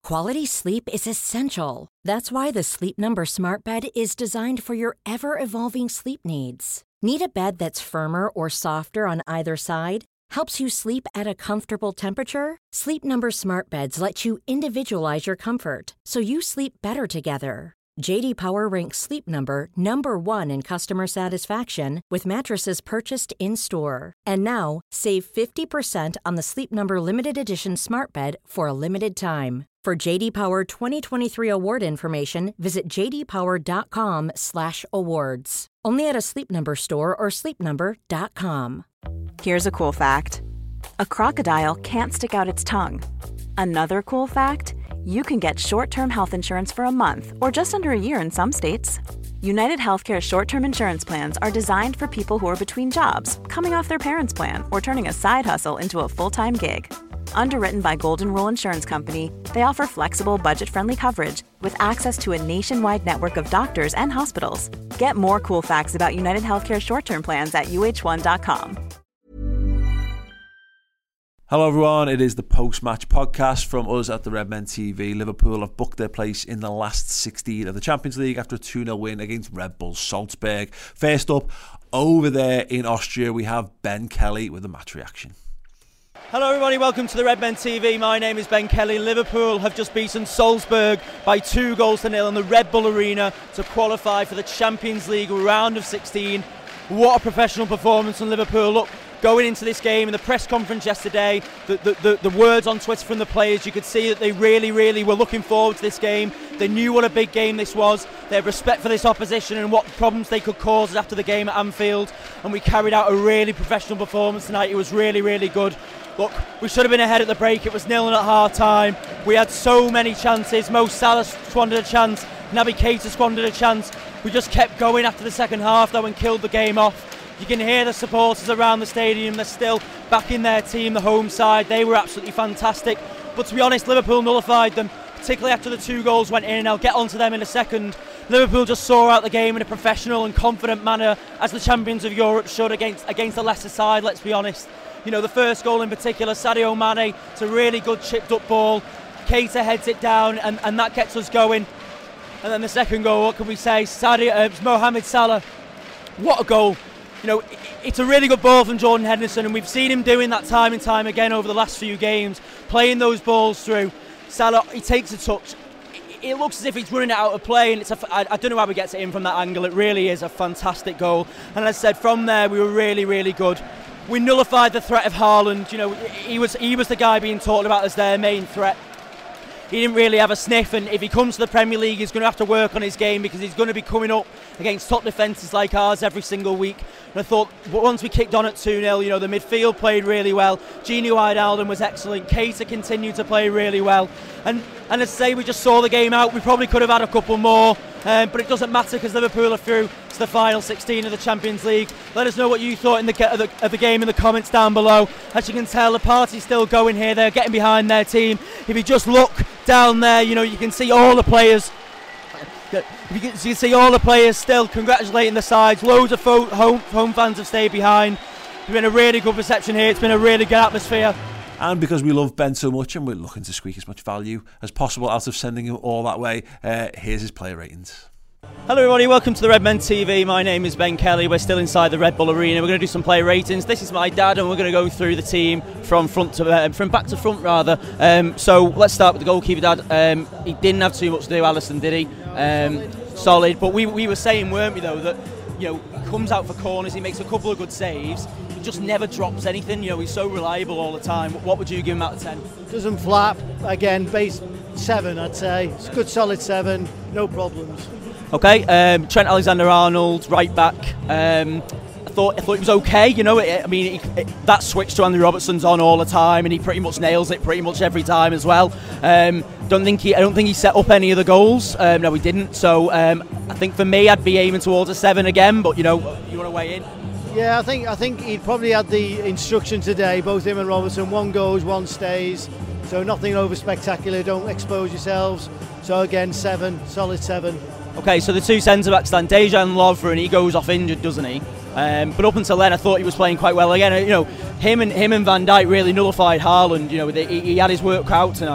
Quality sleep is essential. That's why the Sleep Number Smart Bed is designed for your ever-evolving sleep needs. Need a bed that's firmer or softer on either side? Helps you sleep at a comfortable temperature? Sleep Number Smart Beds let you individualize your comfort, so you sleep better together. J.D. Power ranks Sleep Number number 1 in customer satisfaction with mattresses purchased in-store. And now, save 50% on the Sleep Number Limited Edition Smart Bed for a limited time. For J.D. Power 2023 award information, visit jdpower.com/awards. Only at a Sleep Number store or sleepnumber.com. Here's a cool fact. A crocodile can't stick out its tongue. Another cool fact, you can get short-term health insurance for a month or just under a year in some states. United Healthcare short-term insurance plans are designed for people who are between jobs, coming off their parents' plan, or turning a side hustle into a full-time gig. Underwritten by Golden Rule Insurance Company, they offer flexible, budget-friendly coverage with access to a nationwide network of doctors and hospitals. Get more cool facts about United Healthcare short-term plans at uh1.com. Hello everyone, it is the post-match podcast from us at the Redmen TV. Liverpool have booked their place in the last 16 of the Champions League after a 2-0 win against Red Bull Salzburg. First up, over there in Austria, we have Ben Kelly with the match reaction. Hello everybody, welcome to the Redmen TV. My name is Ben Kelly. Liverpool have just beaten Salzburg by 2-0 in the Red Bull Arena to qualify for the Champions League round of 16. What a professional performance from Liverpool. Look, going into this game, in the press conference yesterday, the words on Twitter from the players, you could see that they really were looking forward to this game. They knew what a big game this was. They had respect for this opposition and what problems they could cause after the game at Anfield. And we carried out a really professional performance tonight. It was really good. Look, we should have been ahead at the break. It was 0-0 at half-time. We had so many chances. Mo Salah squandered a chance. Naby Keita squandered a chance. We just kept going after the second half, though, and killed the game off. You can hear the supporters around the stadium. They're still backing their team, the home side. They were absolutely fantastic. But to be honest, Liverpool nullified them, particularly after the 2 goals went in, and I'll get onto them in a second. Liverpool just saw out the game in a professional and confident manner, as the champions of Europe should, against a lesser side, let's be honest. You know, the first goal in particular, Sadio Mane, it's a really good chipped up ball. Keita heads it down, and that gets us going. And then the second goal, what can we say? Mohamed Salah, what a goal. You know, it's a really good ball from Jordan Henderson, and we've seen him doing that time and time again over the last few games, playing those balls through. Salah, he takes a touch. It looks as if he's running it out of play, and I don't know how he gets it in from that angle. It really is a fantastic goal. And as I said, from there we were really good. We nullified the threat of Haaland. You know, he was the guy being talked about as their main threat. He didn't really have a sniff, and if he comes to the Premier League, he's going to have to work on his game, because he's going to be coming up against top defences like ours every single week. And I thought, once we kicked on at 2-0, you know, the midfield played really well. Gini Wijnaldum was excellent. Keita continued to play really well. And as I say, we just saw the game out. We probably could have had a couple more, but it doesn't matter, because Liverpool are through to the final 16 of the Champions League. Let us know what you thought of the game in the comments down below. As you can tell, the party's still going here. They're getting behind their team. If you just look down there, you know, you can see all the players. You can see all the players still congratulating the sides. Loads of home fans have stayed behind. It's been a really good reception here. It's been a really good atmosphere. And because we love Ben so much and we're looking to squeak as much value as possible out of sending him all that way, here's his player ratings. Hello everybody, welcome to the Redmen TV. My name is Ben Kelly. We're still inside the Red Bull Arena. We're going to do some player ratings. This is my dad, and we're going to go through the team from back to front rather. So let's start with the goalkeeper, Dad. He didn't have too much to do, Alisson, did he? Solid. But we were saying, weren't we, though, that, you know, he comes out for corners, he makes a couple of good saves, he just never drops anything. You know, he's so reliable all the time. What would you give him out of 10? Doesn't flap. Again, base 7, I'd say. It's a good solid 7, no problems. Okay, Trent Alexander-Arnold, right back. I thought he was okay. You know, that switch to Andy Robertson's on all the time, and he pretty much nails it pretty much every time as well. I don't think he set up any of the goals. No, he didn't. So I think for me, I'd be aiming towards a 7 again. But you know, you want to weigh in? Yeah, I think he'd probably had the instruction today. Both him and Robertson. One goes, one stays. So nothing over spectacular. Don't expose yourselves. So again, 7, solid 7. Okay, so the two centre-backs then, Dejan Lovren, and he goes off injured, doesn't he? But up until then, I thought he was playing quite well. Again, you know, him and Van Dijk really nullified Haaland. You know, he had his work out tonight.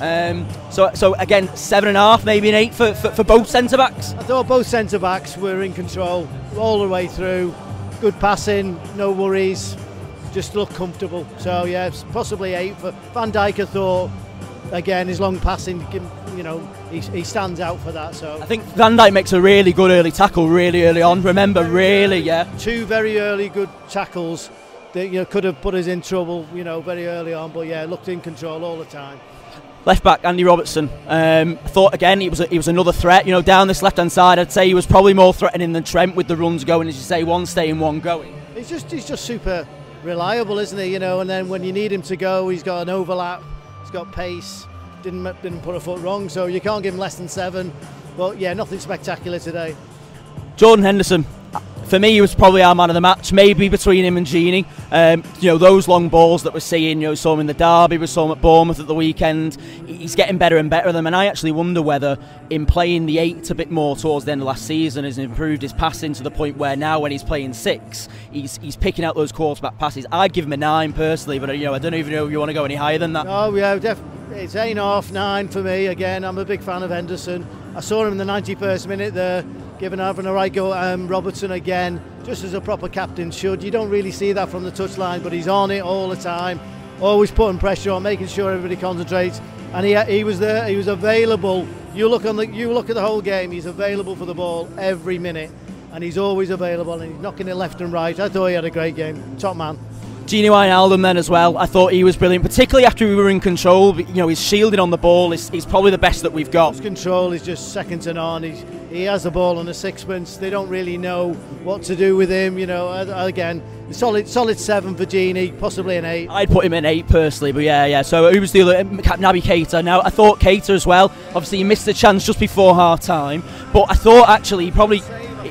So again, 7.5, maybe an 8 for both centre backs. I thought both centre backs were in control all the way through. Good passing, no worries, just looked comfortable. So yeah, possibly 8 for Van Dijk. I thought again his long passing, you know, he stands out for that. So I think Van Dijk makes a really good early tackle really early on. Remember, yeah. 2 very early good tackles that could have put us in trouble, very early on. But yeah, looked in control all the time. Left back Andy Robertson. I thought again he was another threat. Down this left hand side, I'd say he was probably more threatening than Trent with the runs going, as you say, one staying, one going. He's just super reliable, isn't he? And then when you need him to go, he's got an overlap, he's got pace. Didn't put a foot wrong, so you can't give him less than 7. But yeah, nothing spectacular today. Jordan Henderson. For me, he was probably our man of the match, maybe between him and Gini. Those long balls that we're seeing, saw him in the derby, we saw him at Bournemouth at the weekend. He's getting better and better at them, and I actually wonder whether in playing the 8 a bit more towards the end of last season has improved his passing to the point where now when he's playing 6, he's picking out those quarterback passes. I'd give him a 9 personally, but I don't even know if you want to go any higher than that. Oh yeah, it's 8.5, 9 for me. Again, I'm a big fan of Henderson. I saw him in the 91st minute there, having a right go at Robertson again, just as a proper captain should. You don't really see that from the touchline, but he's on it all the time, always putting pressure on, making sure everybody concentrates. And he was there, he was available. You look at the whole game, he's available for the ball every minute, and he's always available, and he's knocking it left and right. I thought he had a great game, top man. Gini Wijnaldum then as well, I thought he was brilliant, particularly after we were in control. His shielding on the ball is probably the best that we've got. His control is just second to none. He has the ball on a sixpence. They don't really know what to do with him. Again, solid 7 for Gini, possibly an 8. I'd put him in 8 personally, but yeah. So who was the other? Naby Keita. Now I thought Keita as well. Obviously he missed the chance just before half time, but I thought actually he probably.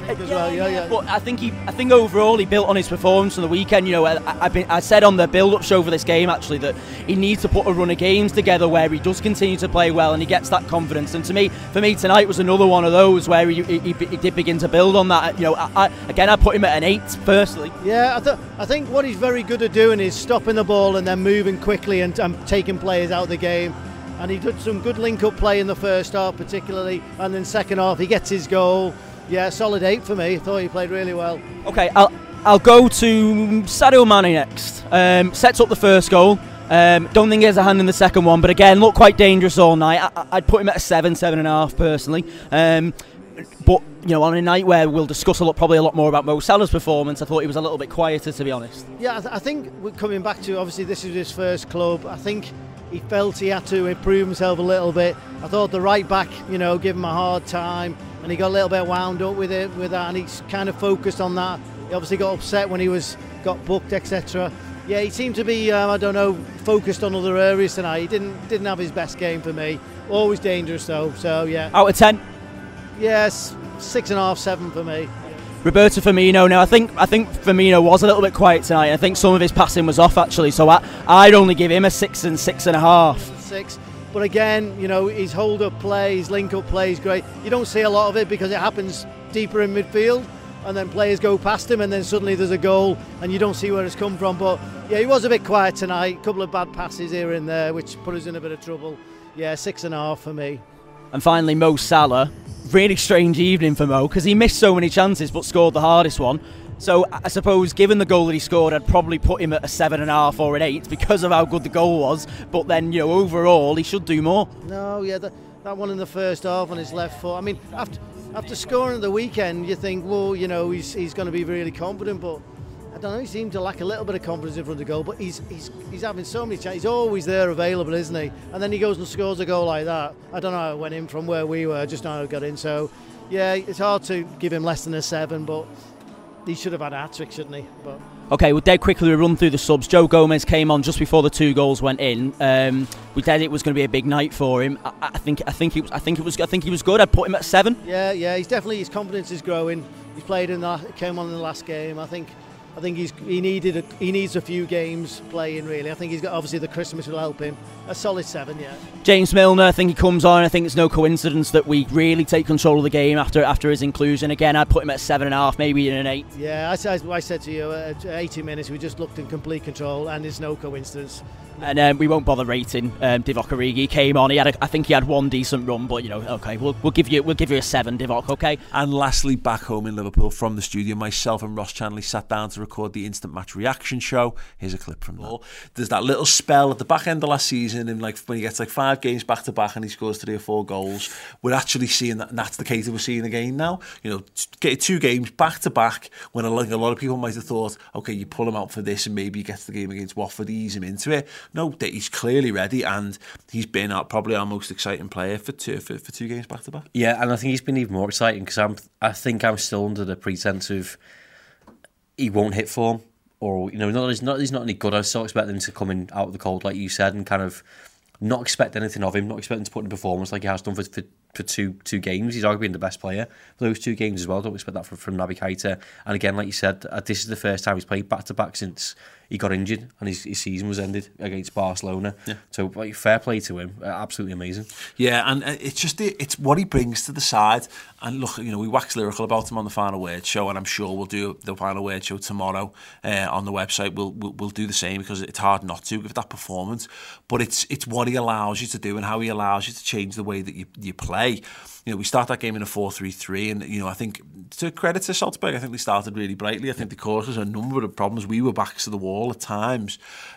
Yeah. But I think overall he built on his performance on the weekend. I said on the build-up show for this game actually that he needs to put a run of games together where he does continue to play well and he gets that confidence. And for me tonight was another one of those where he did begin to build on that. I put him at an 8 personally. Yeah, I think what he's very good at doing is stopping the ball and then moving quickly and taking players out of the game. And he did some good link-up play in the first half particularly, and then second half he gets his goal. Yeah, solid 8 for me. I thought he played really well. Okay, I'll go to Sadio Mane next. Sets up the first goal. Don't think he has a hand in the second one, but again, looked quite dangerous all night. I'd put him at a 7.5 personally. But on a night where we'll discuss probably a lot more about Mo Salah's performance, I thought he was a little bit quieter, to be honest. Yeah, I think we're coming back to, obviously this is his first club. I think he felt he had to improve himself a little bit. I thought the right back, give him a hard time, and he got a little bit wound up with that, and he's kind of focused on that. He obviously got upset when he got booked, etc. Yeah, he seemed to be, focused on other areas tonight. He didn't have his best game for me. Always dangerous though, so yeah. Out of 10? Yes, 6.5, 7 for me. Roberto Firmino. Now I think Firmino was a little bit quiet tonight. I think some of his passing was off actually, so I'd only give him a 6 and 6.5. 6. But again, his hold-up play, his link-up play is great. You don't see a lot of it because it happens deeper in midfield, and then players go past him, and then suddenly there's a goal, and you don't see where it's come from. But yeah, he was a bit quiet tonight. A couple of bad passes here and there, which put us in a bit of trouble. Yeah, 6.5 for me. And finally, Mo Salah. Really strange evening for Mo because he missed so many chances but scored the hardest one. So I suppose given the goal that he scored, I'd probably put him at a 7.5 or an 8 because of how good the goal was. But then, overall, he should do more. No, yeah, that one in the first half on his left foot. I mean, after scoring at the weekend, you think, well, he's going to be really confident, but I don't know, he seemed to lack a little bit of confidence in front of the goal, but he's having so many chances. He's always there available, isn't he? And then he goes and scores a goal like that. I don't know how it went in from where we were, just know how it got in. So, yeah, it's hard to give him less than a 7, but he should have had a hat-trick, shouldn't he? But okay, well, dead quickly we run through the subs. Joe Gomez came on just before the 2 goals went in. We said it was going to be a big night for him. I think he was good. I'd put him at 7. Yeah, his confidence is growing. He's played came on in the last game. I think he needs a few games playing really. I think he's got, obviously the Christmas will help him. A solid 7, yeah. James Milner, I think he comes on. I think it's no coincidence that we really take control of the game after his inclusion. Again, I'd put him at 7.5, maybe an 8. Yeah, I said to you at 80 minutes we just looked in complete control, and it's no coincidence. And we won't bother rating Divock Origi. He came on. I think he had one decent run, but okay, we'll give you a 7, Divock. Okay. And lastly, back home in Liverpool from the studio, myself and Ross Chanley sat down to record the instant match reaction show. Here's a clip from that. There's that little spell at the back end of last season, and when he gets 5 games back to back and he scores 3 or 4 goals. We're actually seeing that, and that's the case that we're seeing again now. Get 2 games back to back when a lot of people might have thought, okay, you pull him out for this and maybe he gets the game against Watford, ease him into it. No, he's clearly ready, and he's been probably our most exciting player for 2 games back to back. Yeah, and I think he's been even more exciting because I think I'm still under the pretense of he won't hit form, or he's not any good. I still expect him to come in out of the cold, like you said, and kind of not expect anything of him, not expect him to put in a performance like he has done for 2 games. He's arguably been the best player for those 2 games as well. Don't expect that from Naby Keita. And again, like you said, this is the first time he's played back-to-back since he got injured and his season was ended against Barcelona. Yeah. So fair play to him. Absolutely amazing. Yeah, and it's what he brings to the side. And look, we wax lyrical about him on the Final Word show, and I'm sure we'll do the Final Word show tomorrow on the website. We'll do the same because it's hard not to give that performance. But it's what he allows you to do and how he allows you to change the way that you play. We start that game in a 4-3-3, and I think to credit to Salzburg, I think they started really brightly. I think they caused us a number of problems. We were backs to the wall at times,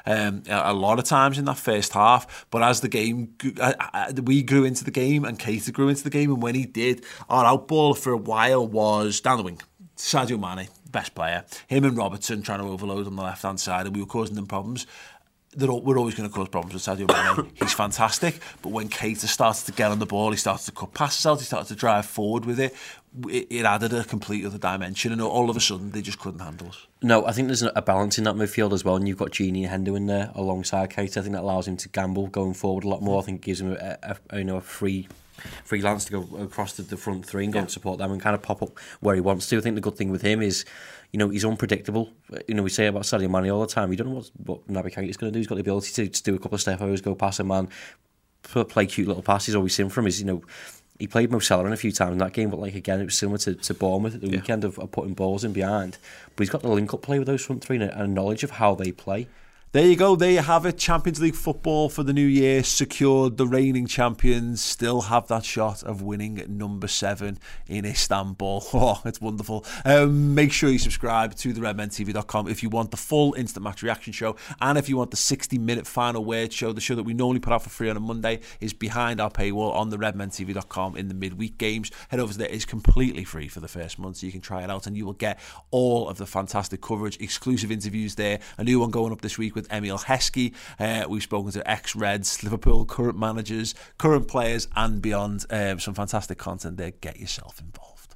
a lot of times in that first half. But as the game, we grew into the game, and Keita grew into the game, and when he did, our outball for a while was down the wing. Sadio Mane, best player. Him and Robertson trying to overload on the left hand side, and we were causing them problems. We're always going to cause problems with Sadio Mane. He's fantastic, but when Keita started to get on the ball, he started to cut passes out, he started to drive forward with it. It added a complete other dimension, and all of a sudden they just couldn't handle us. No, I think there's a balance in that midfield as well, and you've got Gini and Hendo in there alongside Keita. I think that allows him to gamble going forward a lot more. I think it gives him a freelance to go across the front 3 and go and support them and kind of pop up where he wants to. I think the good thing with him is, he's unpredictable. We say about Sadio Mane all the time, you don't know what Naby Keita is going to do. He's got the ability to do a couple of step overs, go past a man, play cute little passes. All we've seen from him is, he played Mo Salah in a few times in that game, but again, it was similar to Bournemouth at the weekend of putting balls in behind. But he's got the link-up play with those front 3 and a knowledge of how they play. There you go, there you have it. Champions League football for the new year secured. The reigning champions still have that shot of winning number 7 in Istanbul. Oh, it's wonderful. Make sure you subscribe to theredmentv.com if you want the full instant match reaction show, and if you want the 60-minute Final Word show. The show that we normally put out for free on a Monday is behind our paywall on theredmentv.com in the midweek games. Head over to there. It's completely free for the first month, so you can try it out, and you will get all of the fantastic coverage, exclusive interviews there. A new one going up this week with Emil Heskey. We've spoken to ex-Reds, Liverpool current managers, current players, and beyond. Some fantastic content there. Get yourself involved.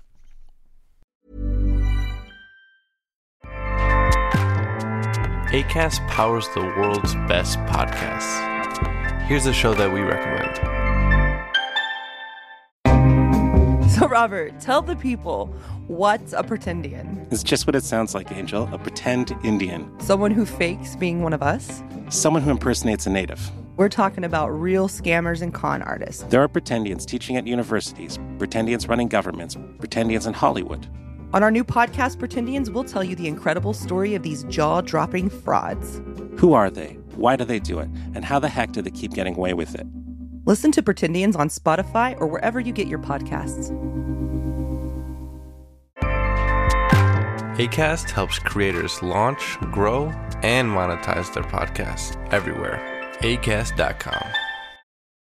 Acast powers the world's best podcasts. Here's a show that we recommend. So, Robert, tell the people, what's a pretendian? It's just what it sounds like, Angel. A pretend Indian. Someone who fakes being one of us? Someone who impersonates a native. We're talking about real scammers and con artists. There are pretendians teaching at universities, pretendians running governments, pretendians in Hollywood. On our new podcast, Pretendians, we'll tell you the incredible story of these jaw-dropping frauds. Who are they? Why do they do it? And how the heck do they keep getting away with it? Listen to Pretendians on Spotify or wherever you get your podcasts. Acast helps creators launch, grow, and monetize their podcasts everywhere. Acast.com.